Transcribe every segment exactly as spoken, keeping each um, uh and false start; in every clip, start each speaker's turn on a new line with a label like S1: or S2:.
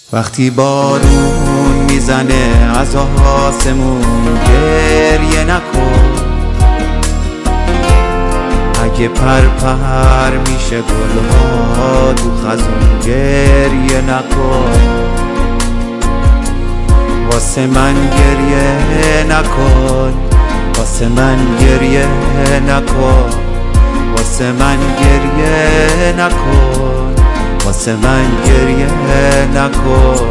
S1: وقتی بارون میزنه از آسمون گریه نکن، اگه پر پر میشه گلها تو خزون گریه نکن. واسه من گریه نکن، واسه من گریه نکن، واسه من گریه نکن، واسه من گریه نکن.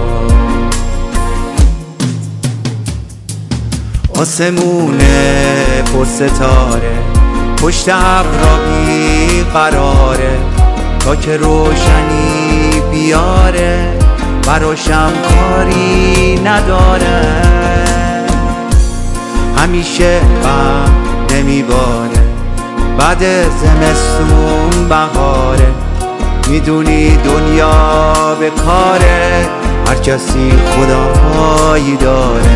S1: آسمونه پر ستاره، پشت ابرا بی قراره، تا که روشنی بیاره براشم کاری نداره. همیشه غم نمیباره، بعد زمستون بهاره، میدونی دنیا به کاره، هر کسی خدایی داره،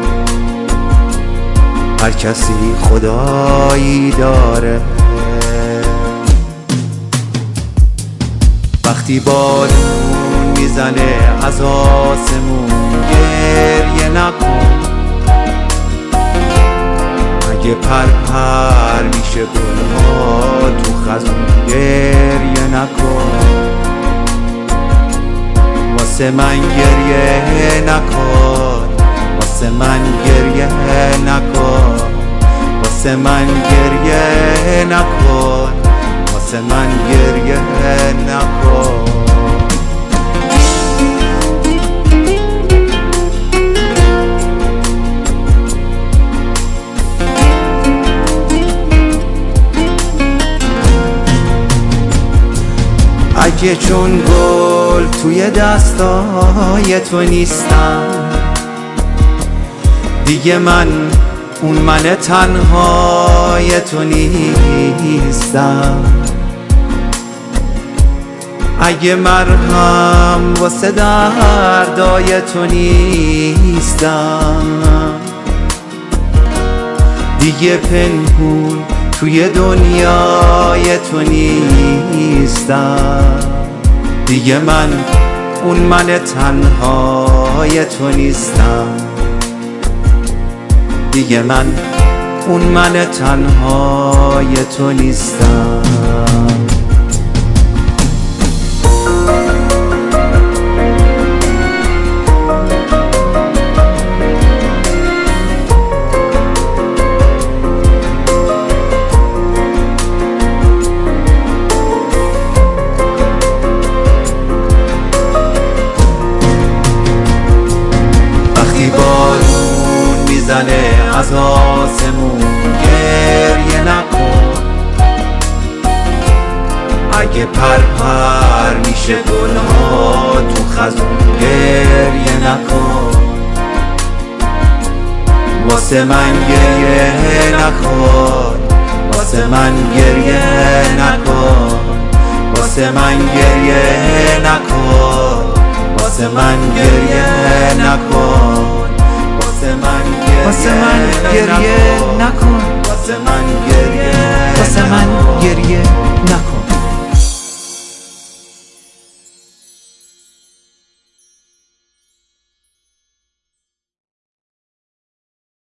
S1: هر کسی خدایی داره. وقتی بارون میزنه از آسمون گریه نکن، اگه پر پر میشه گلها تو خزون گریه نکن. واسه من گریه نکن، واسه من گریه نکن، واسه من گریه نکن، واسه من گریه نکن. اگه چون گل توی دستای تو نیستم، دیگه من اون من تنهای تو نیستم. اگه مرهم واسه دردای تو نیستم، دیگه پنهون توی دنیای تو نیستم. دیگه من اون من تنهای تو نیستم، دیگه من اون من تنهای تو نیستم. از آسمون گریه نکن، اگه پر پر میشه گلها تو خزون گریه نکن. واسه من گریه نکن، واسه من گریه نکن، واسه من گریه نکن، واسه من گریه نکن، واسه من
S2: واسه من گریه نکن،
S1: واسه من گریه
S2: واسه من گریه نکن.